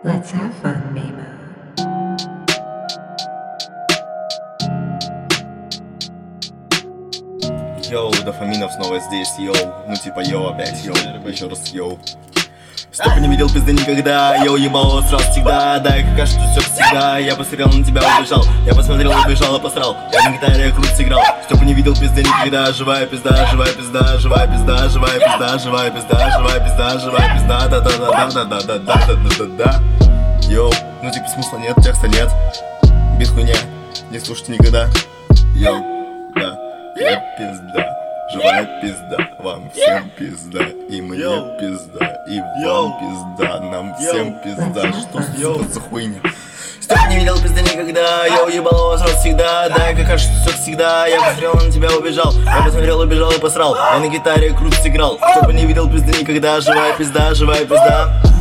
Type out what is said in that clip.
Let's have fun, Mimo. Йоу, Дофаминов снова здесь, йоу. Ну типа йоу опять, йоу, еще раз йоу. Стоп, не видел пизды никогда, йоу, ебало сразу всегда. Да, как кажется, все всегда. Я посмотрел на тебя, убежал. Я посмотрел, убежал и посрал. Я на гитаре крут сыграл. Стоп, не видел пизды никогда. Живая пизда, живая пизда, живая пизда, живая пизда, живая пизда, живая пизда, живая пизда, да-да-да-да-да-да-да-да-да. Йоу, ну типа смысла нет, текста нет. Бит хуйня, не слушайте никогда. Йоу, да, я пизда. Живая пизда, вам всем пизда, и мне пизда, и вам пизда, нам всем пизда. Что за хуйня? Стоп, не видел пизды никогда, я уебал вас раз всегда. Да, как кажется, все всегда. Я посмотрел на тебя, убежал. Я посмотрел, убежал и посрал. Я на гитаре крут сыграл. Стоп, не видел пизды никогда, живая пизда, живая пизда.